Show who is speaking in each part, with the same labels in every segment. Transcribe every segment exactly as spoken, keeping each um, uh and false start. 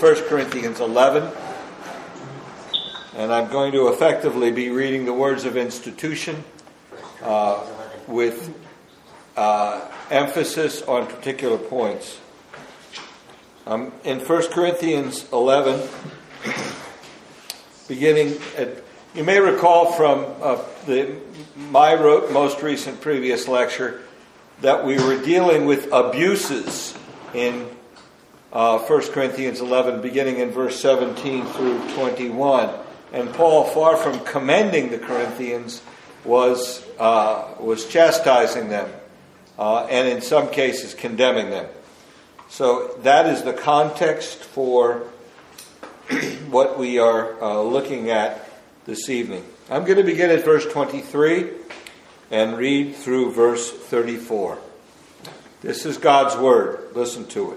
Speaker 1: First Corinthians eleven, and I'm going to effectively be reading the words of institution uh, with uh, emphasis on particular points. Um, in First Corinthians eleven, beginning at, you may recall from uh, the my most recent previous lecture that we were dealing with abuses in uh, First Corinthians eleven, beginning in verse seventeen through twenty-one. And Paul, far from commending the Corinthians, was uh, was chastising them, uh, and in some cases condemning them. So that is the context for what we are uh, looking at this evening. I'm going to begin at verse twenty-three and read through verse thirty-four. This is God's word. Listen to it.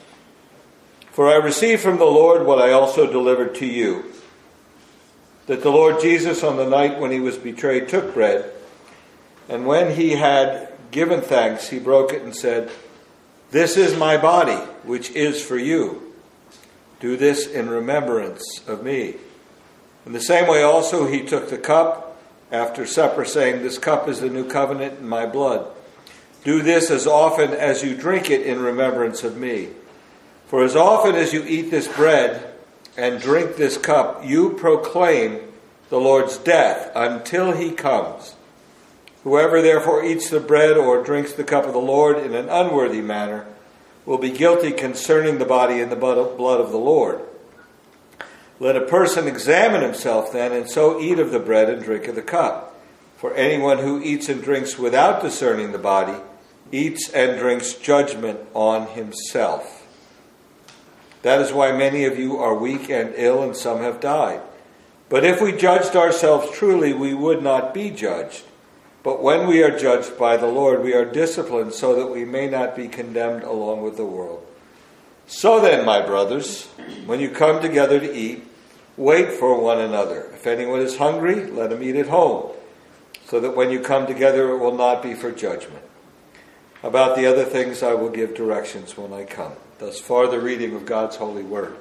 Speaker 1: For I received from the Lord what I also delivered to you, that the Lord Jesus, on the night when he was betrayed, took bread, and when he had given thanks, he broke it and said, "This is my body, which is for you. Do this in remembrance of me." In the same way also he took the cup after supper, saying, "This cup is the new covenant in my blood. Do this as often as you drink it in remembrance of me. For as often as you eat this bread and drink this cup, you proclaim the Lord's death until he comes. Whoever therefore eats the bread or drinks the cup of the Lord in an unworthy manner will be guilty concerning the body and the blood of the Lord. Let a person examine himself then, and so eat of the bread and drink of the cup. For anyone who eats and drinks without discerning the body eats and drinks judgment on himself. That is why many of you are weak and ill, and some have died. But if we judged ourselves truly, we would not be judged. But when we are judged by the Lord, we are disciplined so that we may not be condemned along with the world. So then, my brothers, when you come together to eat, wait for one another. If anyone is hungry, let him eat at home, so that when you come together, it will not be for judgment. About the other things, I will give directions when I come." Thus far, the reading of God's holy word.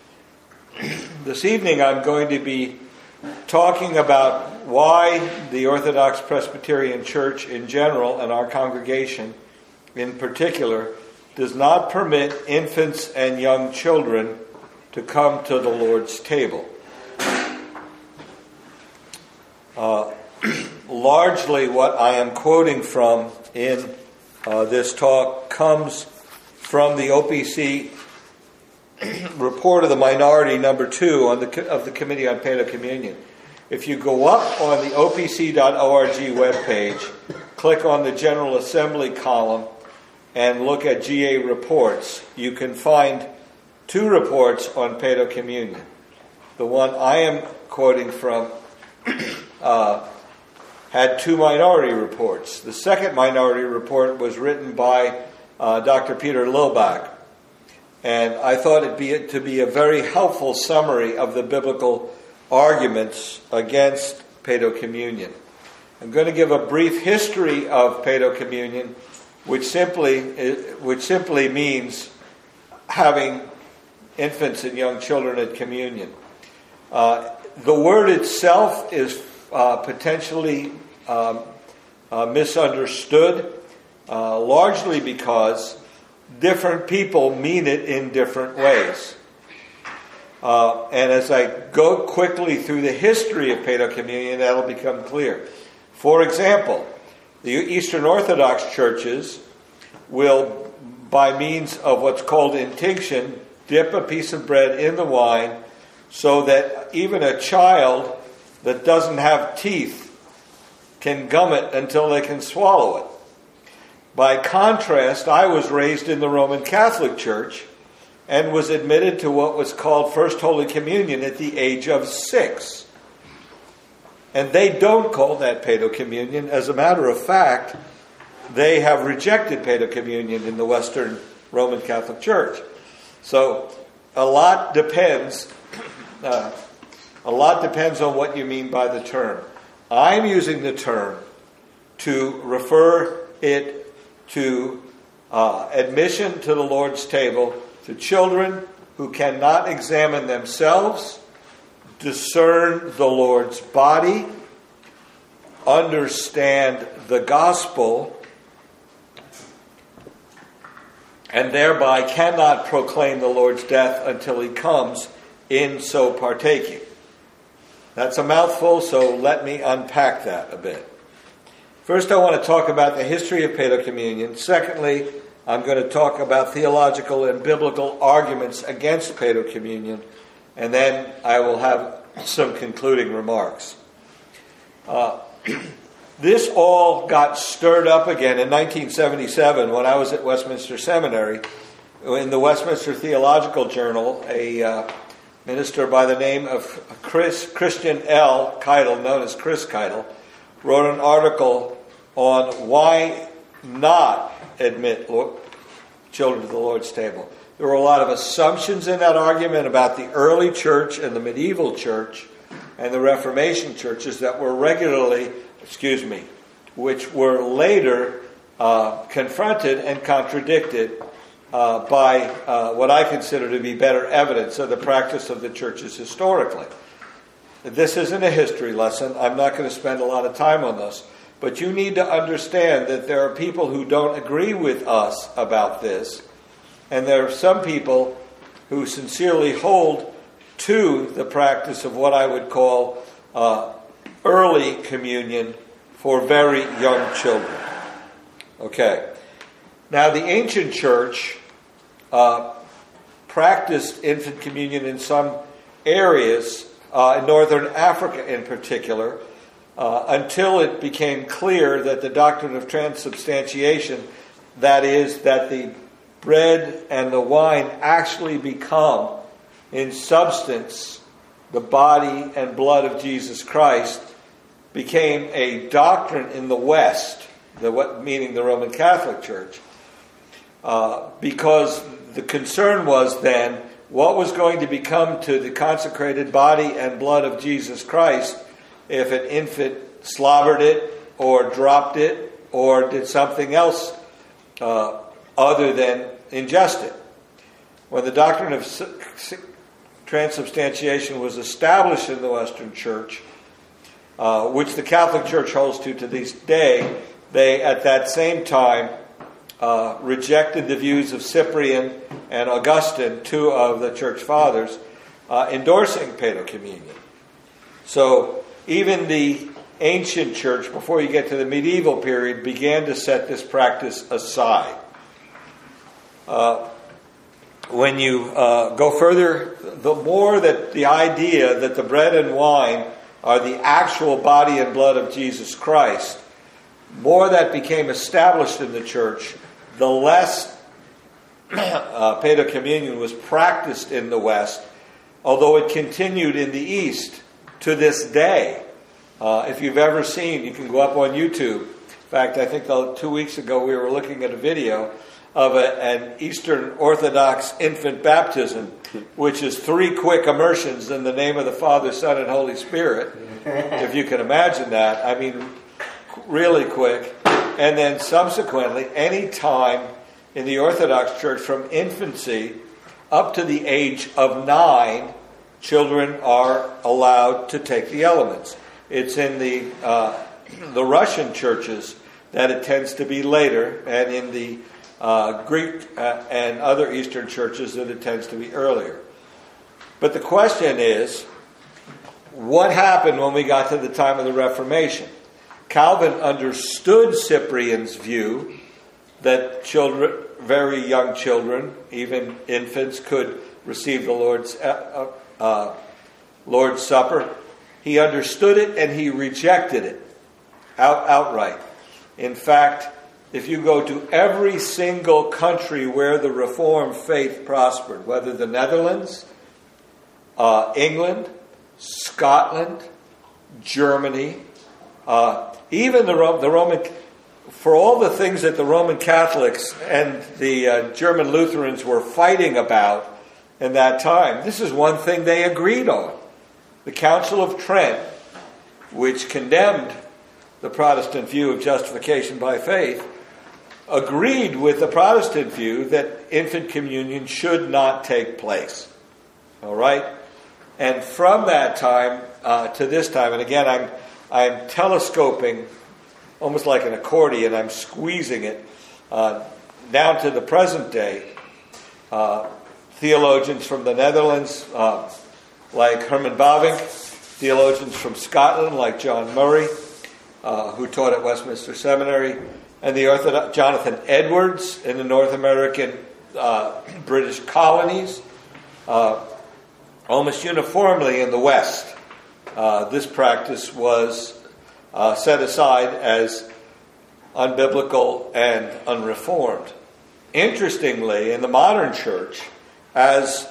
Speaker 1: This evening, I'm going to be talking about why the Orthodox Presbyterian Church in general, and our congregation in particular, does not permit infants and young children to come to the Lord's table. Uh, largely what I am quoting from in uh, this talk comes from the O P C report of the minority number two on the, of the Committee on Paedo-Communion. If you go up on the O P C dot org webpage, click on the General Assembly column, and look at G A reports, you can find two reports on Paedo-Communion. The one I am quoting from uh, had two minority reports. The second minority report was written by uh, Doctor Peter Lilbach, and I thought it be to be a very helpful summary of the biblical arguments against Paedo-Communion. I'm going to give a brief history of Paedo-Communion, which simply which simply means having infants and young children at communion. Uh, the word itself is uh, potentially um, uh, misunderstood, uh, largely because different people mean it in different ways. Uh, and as I go quickly through the history of Paedo-Communion, that'll become clear. For example, the Eastern Orthodox churches will, by means of what's called intinction, dip a piece of bread in the wine so that even a child that doesn't have teeth can gum it until they can swallow it. By contrast, I was raised in the Roman Catholic Church and was admitted to what was called First Holy Communion at the age of six. And they don't call that Paedo-Communion. As a matter of fact, they have rejected Paedo-Communion in the Western Roman Catholic Church. So a lot depends. Uh, a lot depends on what you mean by the term. I'm using the term to refer it to uh, admission to the Lord's table to children who cannot examine themselves, discern the Lord's body, understand the gospel, and thereby cannot proclaim the Lord's death until he comes, in so partaking. That's a mouthful, so let me unpack that a bit. First, I want to talk about the history of paedocommunion. Secondly, I'm going to talk about theological and biblical arguments against paedocommunion, and then I will have some concluding remarks. Uh, this all got stirred up again in nineteen seventy-seven when I was at Westminster Seminary. In the Westminster Theological Journal, a uh, minister by the name of Chris, Christian L. Keitel, known as Chris Keitel, wrote an article on why not admit Lord, children to the Lord's table. There were a lot of assumptions in that argument about the early church and the medieval church and the Reformation churches that were regularly, excuse me, which were later uh, confronted and contradicted uh, by uh, what I consider to be better evidence of the practice of the churches historically. This isn't a history lesson. I'm not going to spend a lot of time on this. But you need to understand that there are people who don't agree with us about this. And there are some people who sincerely hold to the practice of what I would call uh, early communion for very young children. Okay. Now, the ancient church uh, practiced infant communion in some areas, uh, in northern Africa in particular, uh, until it became clear that the doctrine of transubstantiation, that is, that the bread and the wine actually become, in substance, the body and blood of Jesus Christ, became a doctrine in the West, the meaning the Roman Catholic Church, uh, because the concern was then what was going to become to the consecrated body and blood of Jesus Christ if an infant slobbered it or dropped it or did something else uh, other than ingest it. When the doctrine of transubstantiation was established in the Western Church, uh, which the Catholic Church holds to to this day, they at that same time uh, rejected the views of Cyprian and Augustine, two of the Church Fathers, uh, endorsing paedocommunion. So even the ancient church, before you get to the medieval period, began to set this practice aside. Uh, when you uh, go further, the more that the idea that the bread and wine are the actual body and blood of Jesus Christ, more that became established in the church, the less uh, paedocommunion was practiced in the West, although it continued in the East to this day. Uh, if you've ever seen, you can go up on YouTube. In fact, I think the, two weeks ago we were looking at a video of a, an Eastern Orthodox infant baptism, which is three quick immersions in the name of the Father, Son, and Holy Spirit. If you can imagine that. I mean, really quick. And then subsequently, any time in the Orthodox Church from infancy up to the age of nine, children are allowed to take the elements. It's in the uh, the Russian churches that it tends to be later, and in the uh, Greek uh, and other Eastern churches that it tends to be earlier. But the question is, what happened when we got to the time of the Reformation? Calvin understood Cyprian's view that children, very young children, even infants, could receive the Lord's uh, uh, Lord's Supper. He understood it and he rejected it out, outright. In fact, if you go to every single country where the Reformed faith prospered, whether the Netherlands, uh, England, Scotland, Germany, uh, even the, Ro- the Roman, for all the things that the Roman Catholics and the uh, German Lutherans were fighting about in that time, this is one thing they agreed on. The Council of Trent, which condemned the Protestant view of justification by faith, agreed with the Protestant view that infant communion should not take place. All right? And from that time uh, to this time, and again, I'm I'm telescoping almost like an accordion. I'm squeezing it uh, down to the present day. Uh, theologians from the Netherlands, uh, like Herman Bavinck, theologians from Scotland, like John Murray, uh, who taught at Westminster Seminary, and the Orthodox Jonathan Edwards in the North American uh, British colonies. Uh, almost uniformly in the West, uh, this practice was uh, set aside as unbiblical and unreformed. Interestingly, in the modern church, as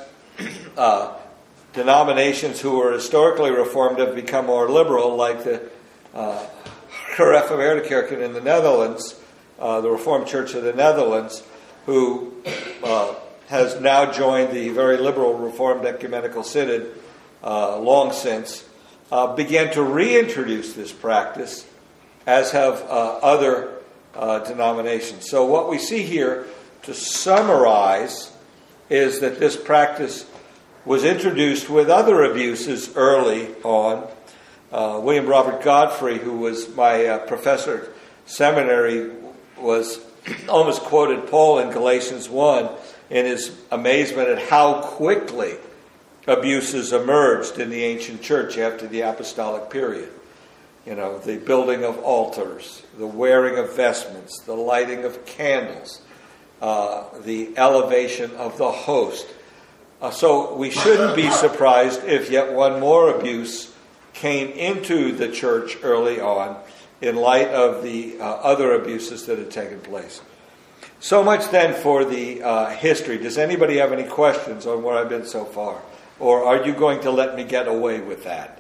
Speaker 1: uh, denominations who were historically reformed have become more liberal, like the uh, Gereformeerde Kerken in the Netherlands, uh, the Reformed Church of the Netherlands, who uh, has now joined the very liberal Reformed Ecumenical Synod uh, long since, uh, began to reintroduce this practice, as have uh, other uh, denominations. So what we see here, to summarize, is that this practice was introduced with other abuses early on. Uh, William Robert Godfrey, who was my uh, professor at seminary, was almost quoted Paul in Galatians one in his amazement at how quickly abuses emerged in the ancient church after the apostolic period. You know, the building of altars, the wearing of vestments, the lighting of candles, uh, the elevation of the host. Uh, so we shouldn't be surprised if yet one more abuse came into the church early on in light of the uh, other abuses that had taken place. So much then for the uh, history. Does anybody have any questions on where I've been so far? Or are you going to let me get away with that?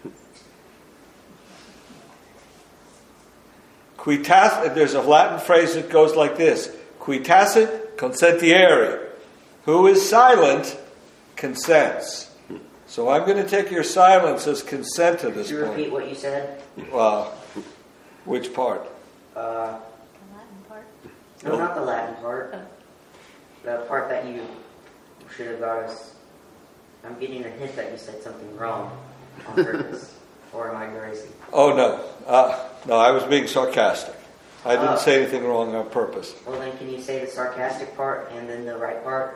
Speaker 1: Qui tacit, there's a Latin phrase that goes like this: qui tacit consentiere. Who is silent consents. So I'm going to take your silence as consent to this
Speaker 2: Could you
Speaker 1: point.
Speaker 2: repeat what you said?
Speaker 1: Uh, which part?
Speaker 2: Uh,
Speaker 3: The Latin part?
Speaker 2: no, not the Latin part. The part that you should have got us. I'm getting a hint that you said something wrong on purpose. Or am I crazy?
Speaker 1: Oh, no. Uh, no, I was being sarcastic. I didn't
Speaker 2: Oh.
Speaker 1: say anything wrong on purpose.
Speaker 2: Well, then can you say the sarcastic part and then the right part?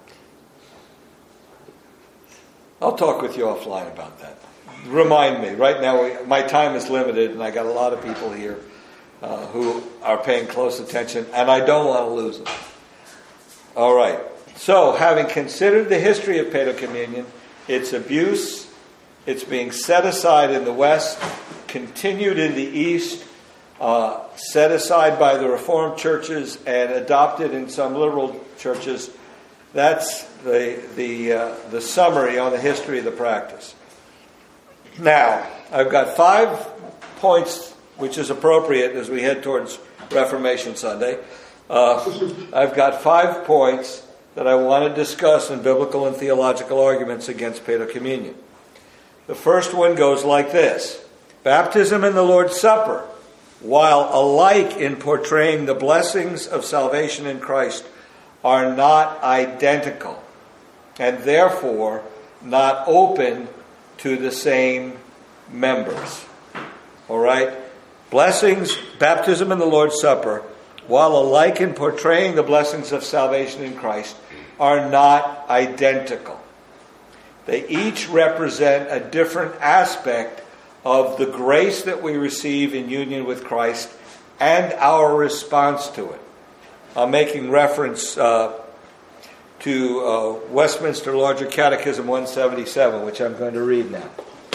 Speaker 1: I'll talk with you offline about that. Remind me. Right now, we, my time is limited, and I got a lot of people here uh, who are paying close attention, and I don't want to lose them. All right. So, having considered the history of paedocommunion, its abuse, its being set aside in the West, continued in the East, uh, set aside by the Reformed churches, and adopted in some liberal churches, that's the the uh, the summary on the history of the practice. Now, I've got five points, which is appropriate as we head towards Reformation Sunday. Uh, I've got five points that I want to discuss in biblical and theological arguments against paedocommunion. The first one goes like this: baptism and the Lord's Supper, while alike in portraying the blessings of salvation in Christ, are not identical, and therefore not open to the same members. All right? Blessings, baptism and the Lord's Supper, while alike in portraying the blessings of salvation in Christ, are not identical. They each represent a different aspect of the grace that we receive in union with Christ and our response to it. I'm making reference uh, to uh, Westminster Larger Catechism one seventy-seven, which I'm going to read now.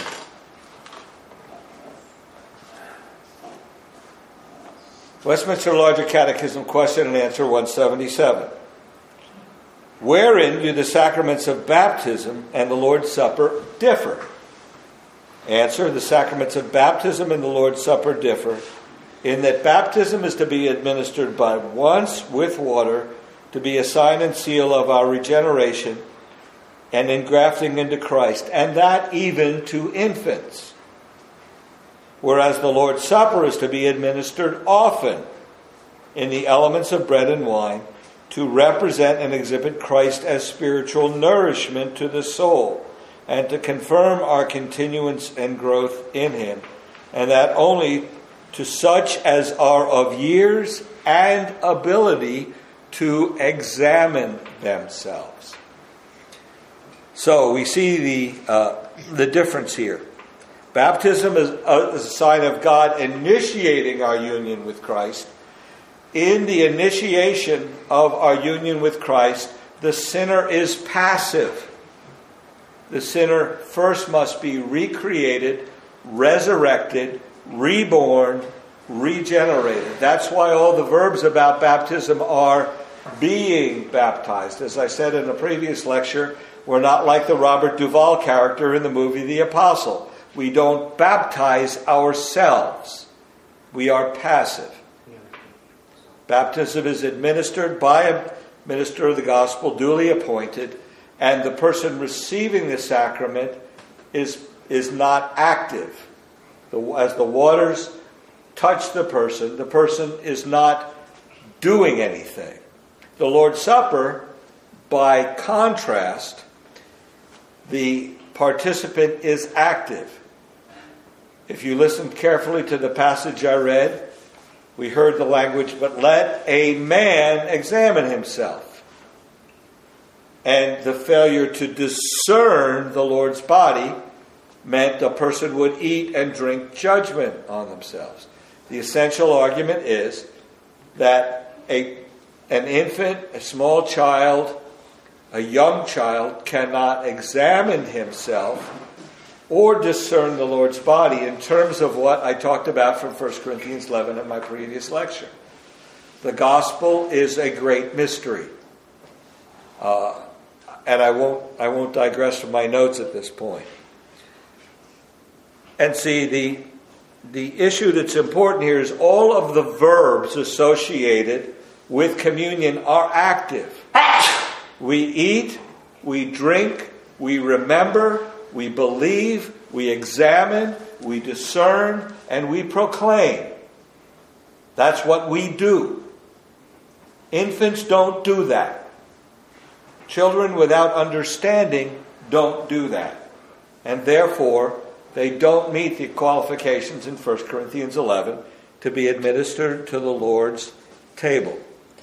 Speaker 1: Westminster Larger Catechism, question and answer one seventy-seven. Wherein do the sacraments of baptism and the Lord's Supper differ? Answer: the sacraments of baptism and the Lord's Supper differ in that baptism is to be administered by once with water, to be a sign and seal of our regeneration and engrafting into Christ, and that even to infants. Whereas the Lord's Supper is to be administered often, in the elements of bread and wine to represent and exhibit Christ as spiritual nourishment to the soul, and to confirm our continuance and growth in him, and that only to such as are of years and ability to examine themselves. So we see the uh, the difference here. Baptism is a, is a sign of God initiating our union with Christ. In the initiation of our union with Christ, the sinner is passive. The sinner first must be recreated, resurrected, reborn, regenerated. That's why all the verbs about baptism are being baptized. As I said in a previous lecture, we're not like the Robert Duvall character in the movie The Apostle. We don't baptize ourselves. We are passive. Baptism is administered by a minister of the gospel duly appointed, and the person receiving the sacrament is, is not active. The, as the waters touch the person, the person is not doing anything. The Lord's Supper, by contrast, the participant is active. If you listened carefully to the passage I read, we heard the language, but let a man examine himself. And the failure to discern the Lord's body meant a person would eat and drink judgment on themselves. The essential argument is that a, an infant, a small child, a young child cannot examine himself or discern the Lord's body in terms of what I talked about from First Corinthians eleven in my previous lecture. The gospel is a great mystery. Uh, and I won't, I won't digress from my notes at this point. And see, the, the issue that's important here is all of the verbs associated with communion are active. We eat, we drink, we remember, we believe, we examine, we discern, and we proclaim. That's what we do. Infants don't do that. Children without understanding don't do that. And therefore, they don't meet the qualifications in First Corinthians eleven to be administered to the Lord's table.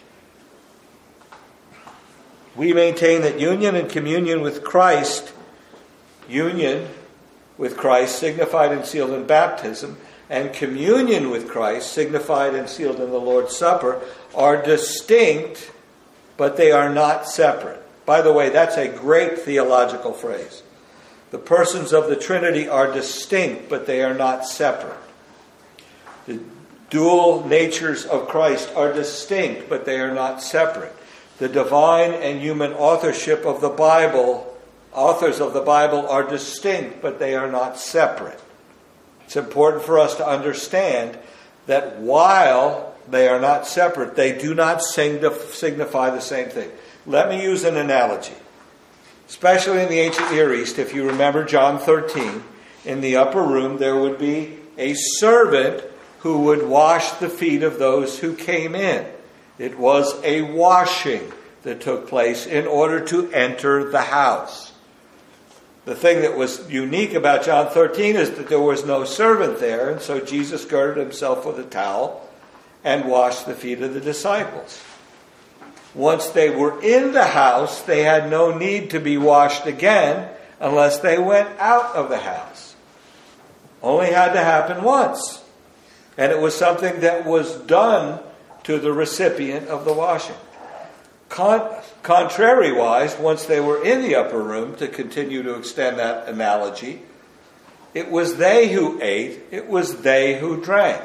Speaker 1: We maintain that union and communion with Christ, union with Christ signified and sealed in baptism, and communion with Christ signified and sealed in the Lord's Supper, are distinct, but they are not separate. By the way, that's a great theological phrase. The persons of the Trinity are distinct, but they are not separate. The dual natures of Christ are distinct, but they are not separate. The divine and human authorship of the Bible, authors of the Bible are distinct, but they are not separate. It's important for us to understand that while they are not separate, they do not signify the same thing. Let me use an analogy. Especially in the ancient Near East, if you remember John thirteen, in the upper room there would be a servant who would wash the feet of those who came in. It was a washing that took place in order to enter the house. The thing that was unique about John thirteen is that there was no servant there, and so Jesus girded himself with a towel and washed the feet of the disciples. Once they were in the house, they had no need to be washed again unless they went out of the house. Only had to happen once. And it was something that was done to the recipient of the washing. Con- contrary-wise, once they were in the upper room, to continue to extend that analogy, it was they who ate, it was they who drank.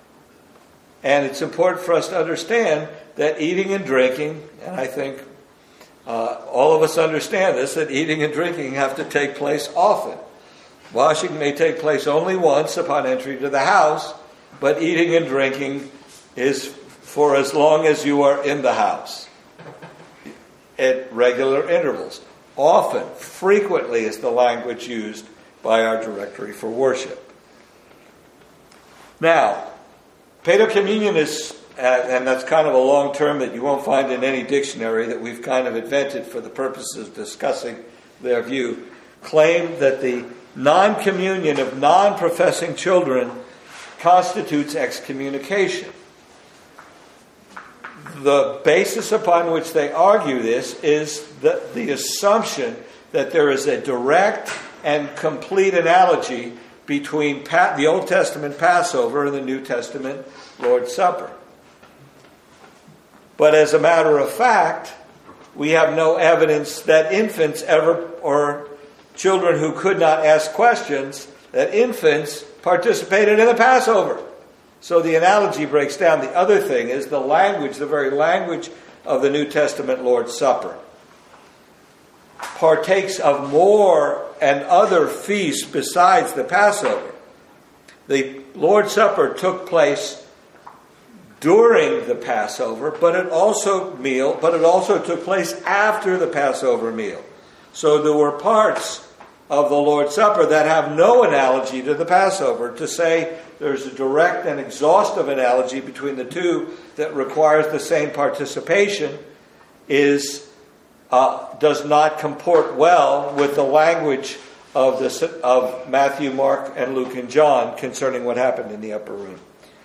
Speaker 1: And it's important for us to understand that eating and drinking, and I think uh, all of us understand this, that eating and drinking have to take place often. Washing may take place only once upon entry to the house, but eating and drinking is for as long as you are in the house, at regular intervals. Often, frequently is the language used by our directory for worship. Now, paedo communion is and that's kind of a long term that you won't find in any dictionary that we've kind of invented for the purposes of discussing their view, claim that the non-communion of non-professing children constitutes excommunication. The basis upon which they argue this is the, the assumption that there is a direct and complete analogy between pa- the Old Testament Passover and the New Testament Lord's Supper. But as a matter of fact, we have no evidence that infants ever, or children who could not ask questions, that infants participated in the Passover. So the analogy breaks down. The other thing is the language, the very language of the New Testament Lord's Supper partakes of more and other feasts besides the Passover. The Lord's Supper took place during the Passover, but it also meal, but it also took place after the Passover meal. So there were parts of the Lord's Supper that have no analogy to the Passover. To say there's a direct and exhaustive analogy between the two that requires the same participation is uh, does not comport well with the language of the of Matthew, Mark, and Luke and John concerning what happened in the upper room.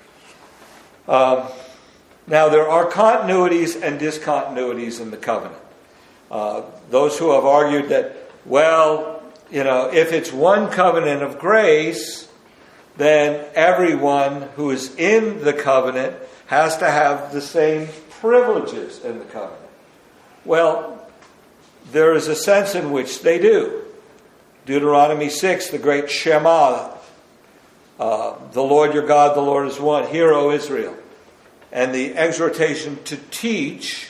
Speaker 1: Um, now there are continuities and discontinuities in the covenant. Uh, those who have argued that, well, you know, if it's one covenant of grace, then everyone who is in the covenant has to have the same privileges in the covenant. Well, there is a sense in which they do. Deuteronomy six, the great Shema, uh, the Lord your God, the Lord is one. Hear, O Israel. And the exhortation to teach,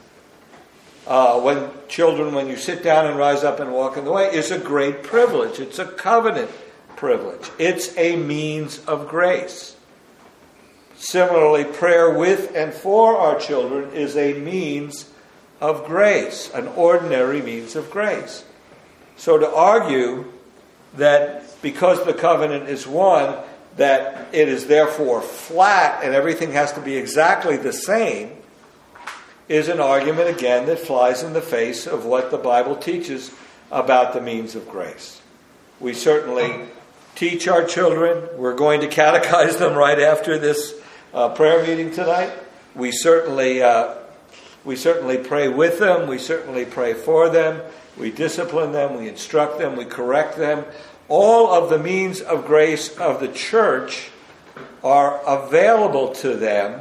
Speaker 1: uh, when children, when you sit down and rise up and walk in the way, is a great privilege. It's a covenant privilege. It's a means of grace. Similarly, prayer with and for our children is a means of grace, an ordinary means of grace. So to argue that because the covenant is one, that it is therefore flat and everything has to be exactly the same, is an argument, again, that flies in the face of what the Bible teaches about the means of grace. We certainly teach our children. We're going to catechize them right after this uh, prayer meeting tonight. We certainly, uh, we certainly pray with them. We certainly pray for them. We discipline them. We instruct them. We correct them. All of the means of grace of the church are available to them.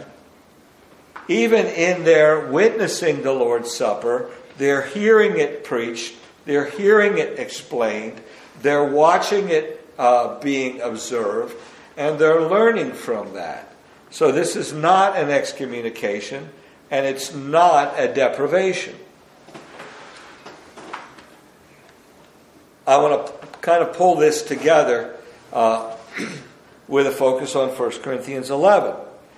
Speaker 1: Even in their witnessing the Lord's Supper, they're hearing it preached, they're hearing it explained, they're watching it uh, being observed, and they're learning from that. So this is not an excommunication, and it's not a deprivation. I want to kind of pull this together uh, with a focus on First Corinthians eleven.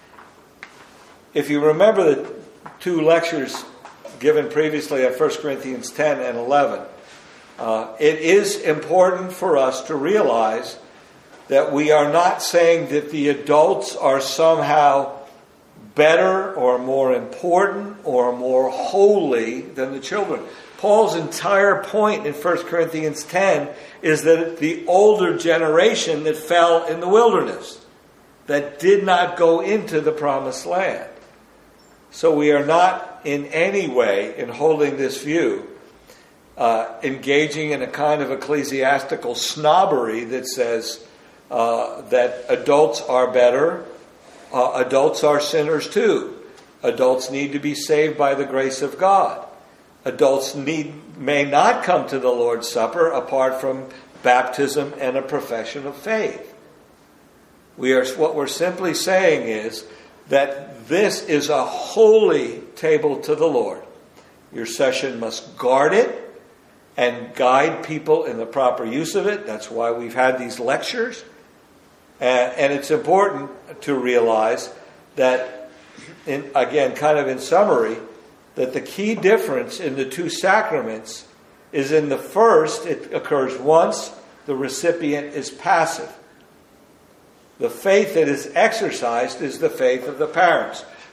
Speaker 1: If you remember the two lectures given previously at First Corinthians ten and eleven, uh, it is important for us to realize that we are not saying that the adults are somehow better or more important or more holy than the children. Paul's entire point in First Corinthians ten is that the older generation that fell in the wilderness, that did not go into the promised land. So we are not in any way, in holding this view, uh, engaging in a kind of ecclesiastical snobbery that says uh, that adults are better, uh, adults are sinners too. Adults need to be saved by the grace of God. Adults need may not come to the Lord's Supper apart from baptism and a profession of faith. We are what we're simply saying is that this is a holy table to the Lord. Your session must guard it and guide people in the proper use of it. That's why we've had these lectures. And, and it's important to realize that, in, again, kind of in summary, that the key difference in the two sacraments is in the first, it occurs once, the recipient is passive. The faith that is exercised is the faith of the parents.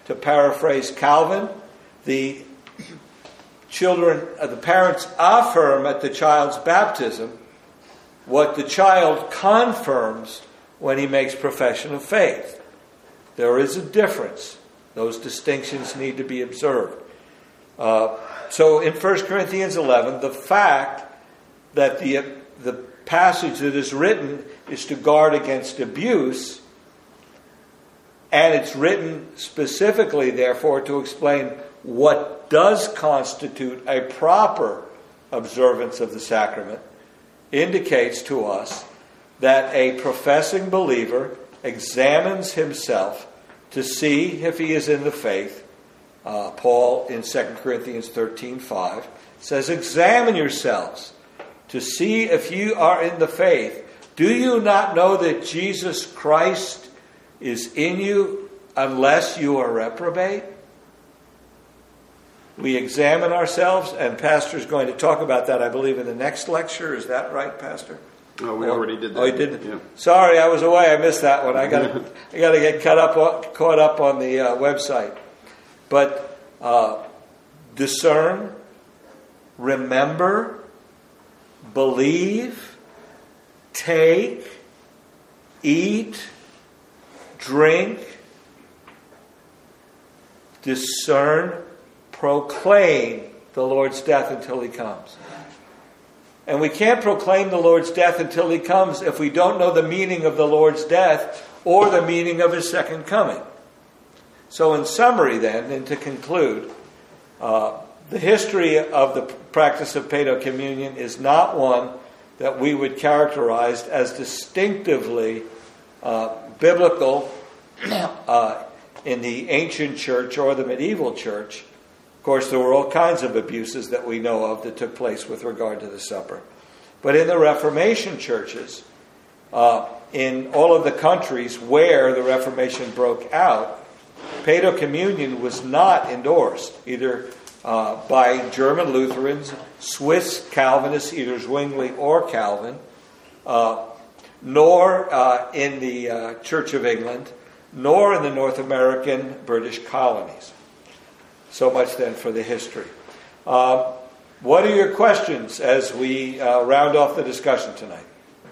Speaker 1: To paraphrase Calvin, the children, uh, the parents affirm at the child's baptism what the child confirms when he makes profession of faith. There is a difference. Those distinctions need to be observed. Uh, so in First Corinthians eleven, the fact that the, the passage that is written is to guard against abuse, and it's written specifically, therefore, to explain what does constitute a proper observance of the sacrament, indicates to us that a professing believer examines himself to see if he is in the faith. Uh, Paul in Second Corinthians thirteen five says, "Examine yourselves to see if you are in the faith. Do you not know that Jesus Christ is in you unless you are reprobate?" We examine ourselves, and Pastor's going to talk about that, I believe, in the next lecture. Is that right, Pastor?
Speaker 3: Oh, we or, already did that.
Speaker 1: Oh, you didn't?
Speaker 3: Yeah.
Speaker 1: Sorry, I was away. I missed that one. I got I got to get caught up on, caught up on the uh, website. But uh, discern, remember, believe, take, eat, drink, discern, proclaim the Lord's death until he comes. And we can't proclaim the Lord's death until he comes if we don't know the meaning of the Lord's death or the meaning of his second coming. So in summary then, and to conclude, uh, the history of the practice of Paedo Communion is not one that we would characterize as distinctively uh, biblical uh, in the ancient church or the medieval church. Of course, there were all kinds of abuses that we know of that took place with regard to the supper. But in the Reformation churches, uh, in all of the countries where the Reformation broke out, Paedo Communion was not endorsed, either uh, by German Lutherans, Swiss Calvinists, either Zwingli or Calvin, uh, nor uh, in the uh, Church of England, nor in the North American British colonies. So much then for the history. Uh, what are your questions as we uh, round off the discussion tonight?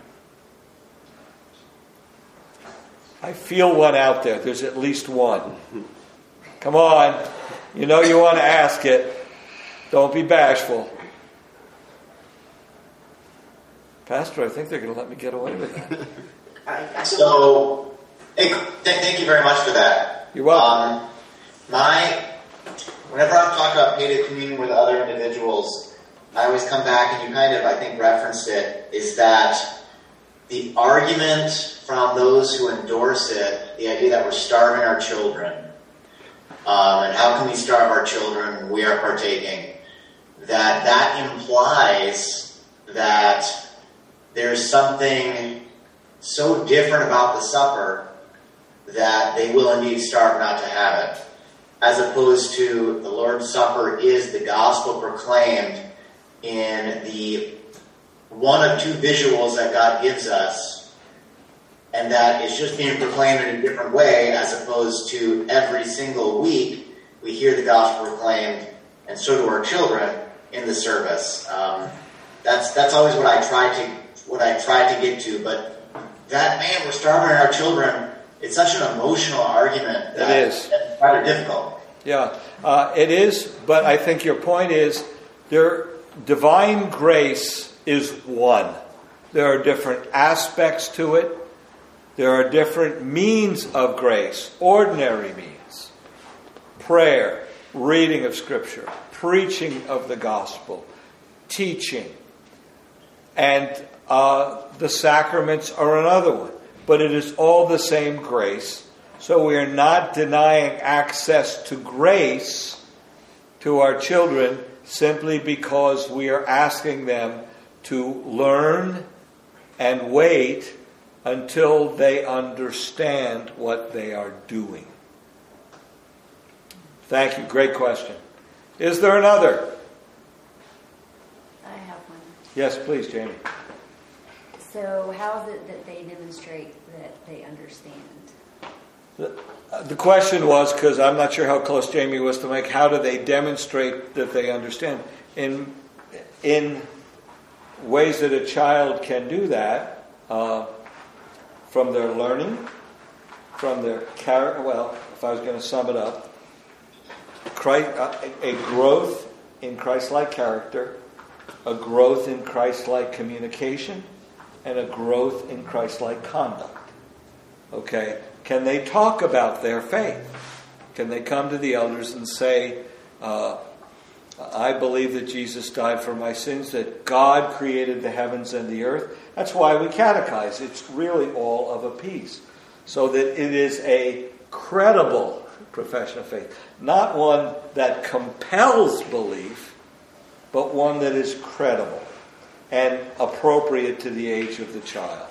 Speaker 1: I feel one out there. There's at least one. Come on. You know you want to ask it. Don't be bashful. Pastor, I think they're going to let me get away with that.
Speaker 4: So, hey, thank you very much for that.
Speaker 1: You're welcome.
Speaker 4: Um, my... Whenever I've talked about Paedo Communion with other individuals, I always come back, and you kind of, I think, referenced it, is that the argument from those who endorse it, the idea that we're starving our children, um, and how can we starve our children when we are partaking, that that implies that there's something so different about the supper that they will indeed starve not to have it. As opposed to the Lord's Supper is the gospel proclaimed in the one of two visuals that God gives us, and that is just being proclaimed in a different way, as opposed to every single week we hear the gospel proclaimed, and so do our children in the service. Um, that's that's always what I try to what I try to get to. But that man, we're starving our children. It's such an emotional argument that
Speaker 1: it is.
Speaker 4: It's rather difficult.
Speaker 1: Yeah, uh, it is, but I think your point is there. Divine grace is one. There are different aspects to it. There are different means of grace, ordinary means. Prayer, reading of Scripture, preaching of the gospel, teaching. And uh, the sacraments are another one. But it is all the same grace. So we are not denying access to grace to our children simply because we are asking them to learn and wait until they understand what they are doing. Thank you. Great question. Is there another?
Speaker 5: I have one.
Speaker 1: Yes, please, Jamie.
Speaker 5: So how is it that they demonstrate that they understand?
Speaker 1: The, the question was, because I'm not sure how close Jamie was to make, how do they demonstrate that they understand? In in ways that a child can do that, uh, from their learning, from their character. Well, if I was going to sum it up, Christ, a, a growth in Christ-like character, a growth in Christ-like communication, and a growth in Christ-like conduct. Okay? Can they talk about their faith? Can they come to the elders and say, uh, I believe that Jesus died for my sins, that God created the heavens and the earth? That's why we catechize. It's really all of a piece. So that it is a credible profession of faith. Not one that compels belief, but one that is credible and appropriate to the age of the child.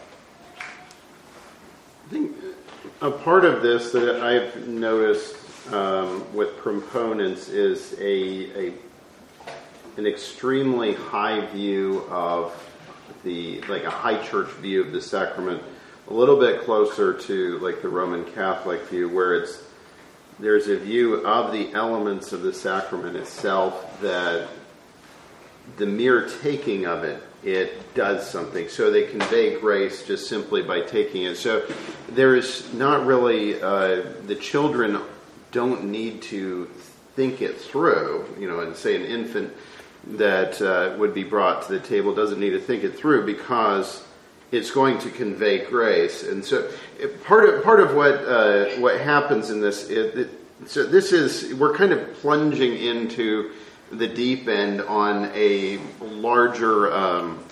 Speaker 3: I think a part of this that I've noticed um, with proponents is a, a an extremely high view of the, like a high church view of the sacrament, a little bit closer to like the Roman Catholic view, where it's there's a view of the elements of the sacrament itself that the mere taking of it, it does something. So they convey grace just simply by taking it. So there's not really, uh, the children don't need to think it through, you know, and say an infant that uh, would be brought to the table doesn't need to think it through because it's going to convey grace. And so it, part of part of what uh, what happens in this, it, it, so this is, we're kind of plunging into the deep end on a larger um,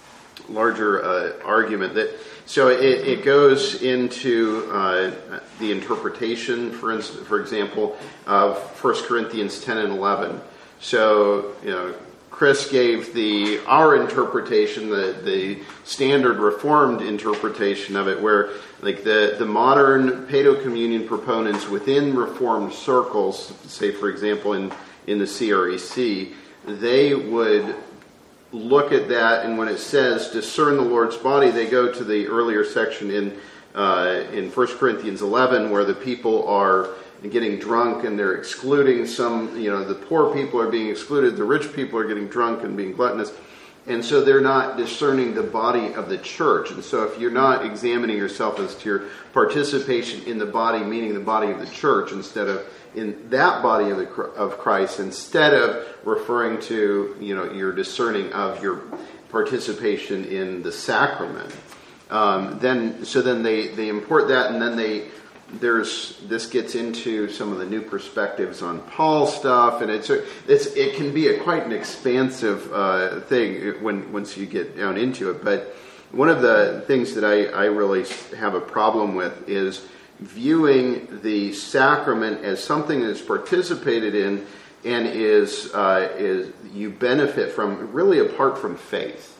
Speaker 3: larger uh, argument that so it, it goes into uh, the interpretation, for instance, for example, of First Corinthians ten and eleven. So, you know, Chris gave the our interpretation, the the standard Reformed interpretation of it, where like the, the modern Paedo-Communion proponents within Reformed circles, say for example in, in the C R E C, they would look at that, and when it says discern the Lord's body, they go to the earlier section in uh, in First Corinthians eleven, where the people are getting drunk and they're excluding some, you know, the poor people are being excluded, the rich people are getting drunk and being gluttonous. And so they're not discerning the body of the church. And so if you're not examining yourself as to your participation in the body, meaning the body of the church, instead of in that body of the of Christ, instead of referring to, you know, your discerning of your participation in the sacrament, um, then so then they, they import that, and then they there's this gets into some of the new perspectives on Paul stuff, and it's it's it can be a quite an expansive uh, thing when once you get down into it. But one of the things that I, I really have a problem with is viewing the sacrament as something that's participated in and is uh, is you benefit from really apart from faith.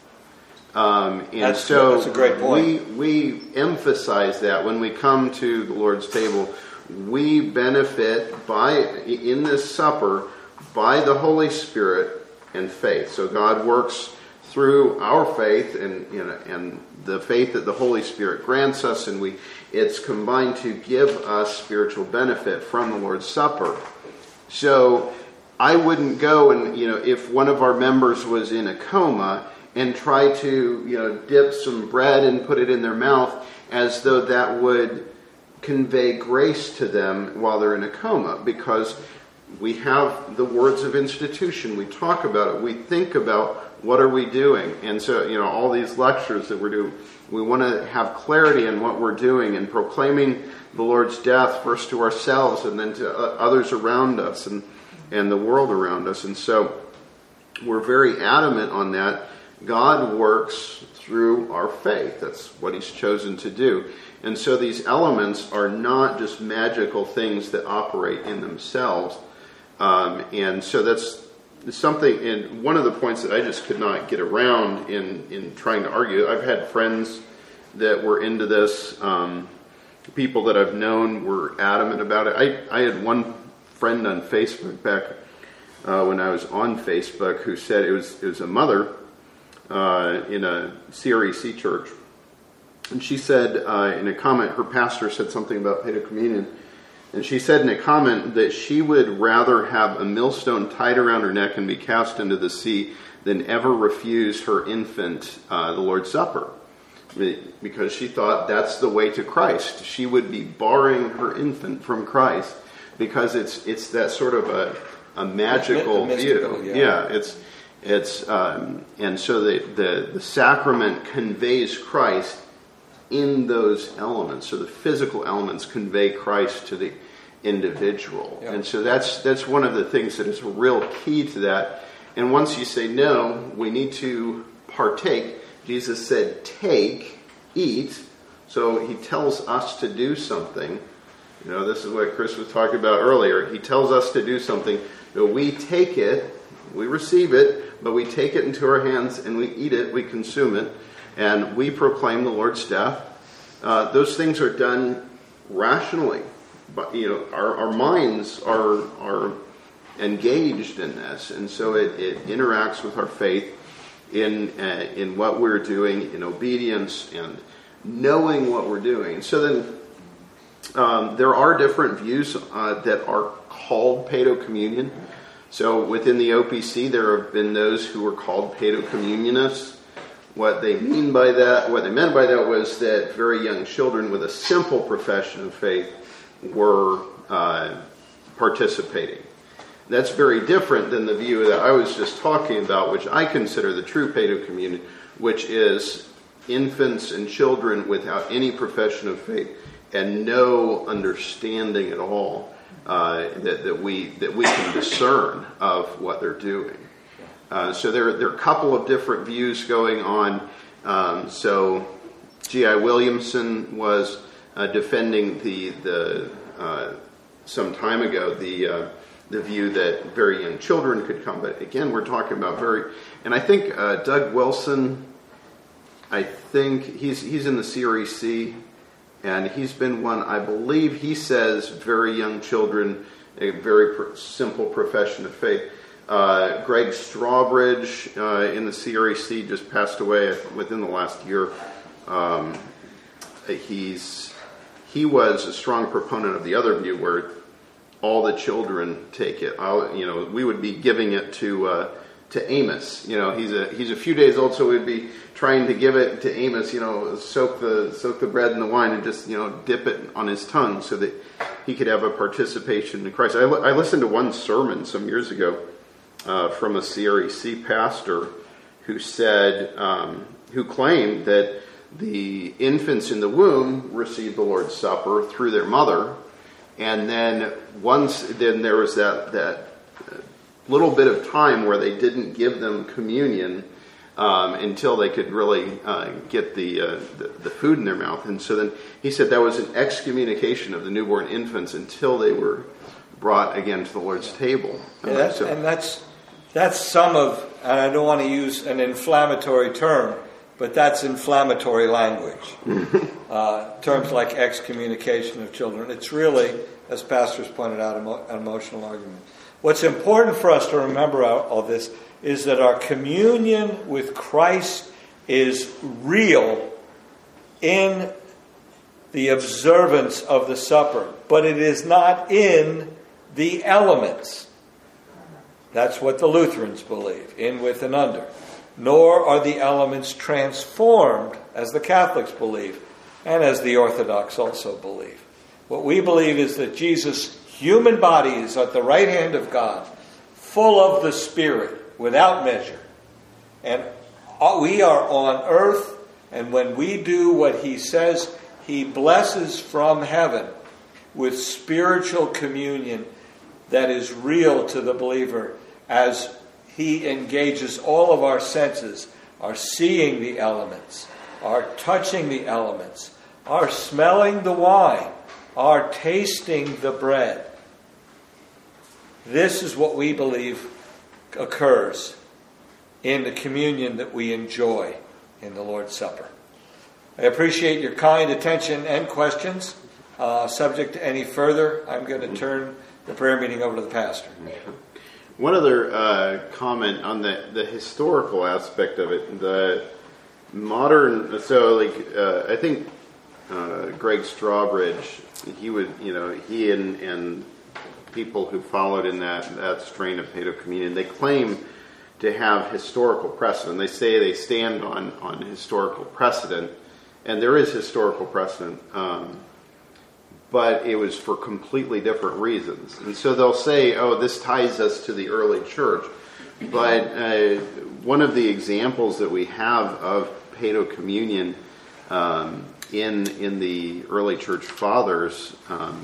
Speaker 3: Um, and
Speaker 1: that's,
Speaker 3: so
Speaker 1: that's a great point.
Speaker 3: we we emphasize that when we come to the Lord's table, we benefit by in this supper by the Holy Spirit and faith. So God works through our faith and you know and the faith that the Holy Spirit grants us, and we it's combined to give us spiritual benefit from the Lord's Supper. So I wouldn't go and, you know, if one of our members was in a coma and try to, you know, dip some bread and put it in their mouth as though that would convey grace to them while they're in a coma, because we have the words of institution. We talk about it. We think about what are we doing. And so, you know, all these lectures that we're doing, we want to have clarity in what we're doing and proclaiming the Lord's death first to ourselves and then to others around us and, and the world around us. And so we're very adamant on that. God works through our faith. That's what He's chosen to do. And so these elements are not just magical things that operate in themselves. Um, and so that's something, and one of the points that I just could not get around in, in trying to argue. I've had friends that were into this. Um, people that I've known were adamant about it. I, I had one friend on Facebook back uh, when I was on Facebook who said it was it was a mother Uh, in a C R E C church, And she said uh, in a comment, her pastor said something about Paedo Communion, and she said in a comment that she would rather have a millstone tied around her neck and be cast into the sea than ever refuse her infant uh, the Lord's Supper, because she thought that's the way to Christ. She would be barring her infant from Christ because it's it's that sort of a, a magical
Speaker 1: mystical,
Speaker 3: view.
Speaker 1: Yeah.
Speaker 3: yeah, it's it's um, and so the, the the sacrament conveys Christ in those elements. So the physical elements convey Christ to the individual,
Speaker 1: yeah.
Speaker 3: and so that's that's one of the things that is a real key to that. And once you say no, we need to partake. Jesus said, take, eat. So he tells us to do something. You know, this is what Chris was talking about earlier. He tells us to do something. So we take it, we receive it, but we take it into our hands and we eat it, we consume it, and we proclaim the Lord's death. Uh, those things are done rationally. But, you know, our, our minds are are engaged in this, and so it, it interacts with our faith in uh, in what we're doing, in obedience and knowing what we're doing. So then um, there are different views uh, that are called Paedo Communion. So within the O P C there have been those who were called Paedo Communionists. What they mean by that, what they meant by that was that very young children with a simple profession of faith were uh, participating. That's very different than the view that I was just talking about, which I consider the true Paedo Communion, which is infants and children without any profession of faith and no understanding at all uh, that, that we that we can discern of what they're doing. Uh, so there, there are a couple of different views going on. Um, so G I Williamson was uh, defending the the uh, some time ago the uh, the view that very young children could come, but again we're talking about very. And I think uh, Doug Wilson, I think he's he's in the C R E C, and he's been one. I believe he says very young children, a very pr- simple profession of faith. Uh, Greg Strawbridge uh, in the C R E C just passed away within the last year. Um, he's he was a strong proponent of the other view where all the children take it. I'll, you know, we would be giving it to uh, to Amos. You know, he's a he's a few days old, so we'd be trying to give it to Amos. You know, soak the soak the bread in the wine and just you know dip it on his tongue so that he could have a participation in Christ. I, I listened to one sermon some years ago uh, from a C R E C pastor who said um, who claimed that the infants in the womb received the Lord's Supper through their mother. And then once, then there was that, that little bit of time where they didn't give them communion um, until they could really uh, get the, uh, the the food in their mouth. And so then he said that was an excommunication of the newborn infants until they were brought again to the Lord's table.
Speaker 1: Yeah, that's, so, and that's that's some of, and I don't want to use an inflammatory term, but that's inflammatory language. uh, terms like excommunication of children. It's really, as pastors pointed out, emo- an emotional argument. What's important for us to remember all, all this is that our communion with Christ is real in the observance of the supper, but it is not in the elements. That's what the Lutherans believe, in, with, and under. Nor are the elements transformed, as the Catholics believe, and as the Orthodox also believe. What we believe is that Jesus' human body is at the right hand of God, full of the Spirit, without measure. And we are on earth, and when we do what he says, he blesses from heaven with spiritual communion that is real to the believer as he engages all of our senses, our seeing the elements, our touching the elements, our smelling the wine, our tasting the bread. This is what we believe occurs in the communion that we enjoy in the Lord's Supper. I appreciate your kind attention and questions. Uh, subject to any further, I'm going to turn the prayer meeting over to the pastor.
Speaker 3: One other uh, comment on the, the historical aspect of it. The modern, so like, uh, I think uh, Greg Strawbridge, he would, you know, he and, and people who followed in that, that strain of paedocommunion, they claim to have historical precedent. They say they stand on, on historical precedent, and there is historical precedent, um, but it was for completely different reasons. And so they'll say, oh, this ties us to the early church. But uh, one of the examples that we have of paedocommunion um, in in the early church fathers um,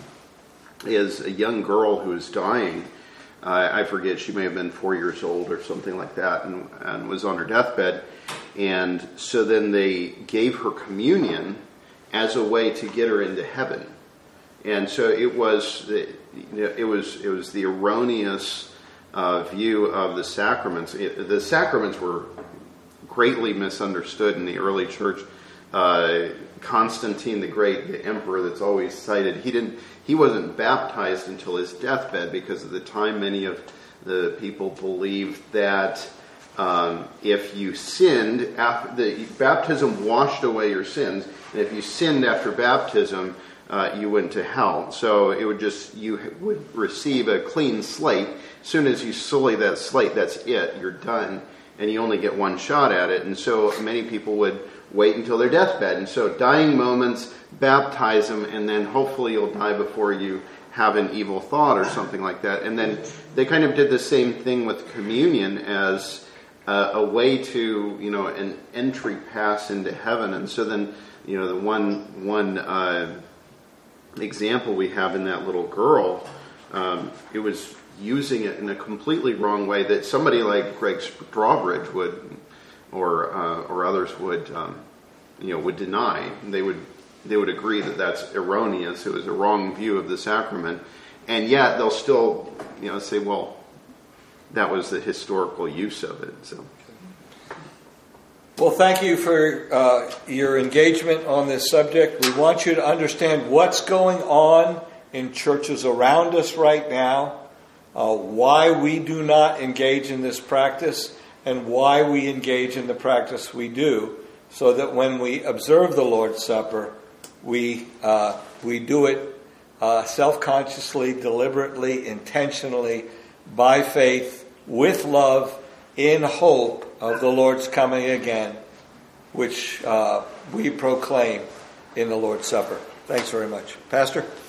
Speaker 3: is a young girl who is dying. Uh, I forget, she may have been four years old or something like that, and, and was on her deathbed. And so then they gave her communion as a way to get her into heaven. And so it was it was it was the erroneous uh, view of the sacraments. It, the sacraments were greatly misunderstood in the early church. Uh, Constantine the Great, the emperor that's always cited, he didn't he wasn't baptized until his deathbed, because at the time many of the people believed that um, if you sinned after the baptism washed away your sins, and if you sinned after baptism, Uh, you went to hell. So it would just, you would receive a clean slate. As soon as you sully that slate, that's it. You're done. And you only get one shot at it. And so many people would wait until their deathbed. And so dying moments, baptize them, and then hopefully you'll die before you have an evil thought or something like that. And then they kind of did the same thing with communion as uh, a way to, you know, an entry pass into heaven. And so then, you know, the one, one, uh, example we have in that little girl, um, it was using it in a completely wrong way that somebody like Greg Strawbridge would, or uh, or others would, um, you know, would deny. They would they would agree that that's erroneous. It was a wrong view of the sacrament, and yet they'll still, you know, say, well, that was the historical use of it. So.
Speaker 1: Well, thank you for uh, your engagement on this subject. We want you to understand what's going on in churches around us right now, uh, why we do not engage in this practice, and why we engage in the practice we do, so that when we observe the Lord's Supper, we uh, we do it uh, self-consciously, deliberately, intentionally, by faith, with love, in hope of the Lord's coming again, which uh, we proclaim in the Lord's Supper. Thanks very much. Pastor?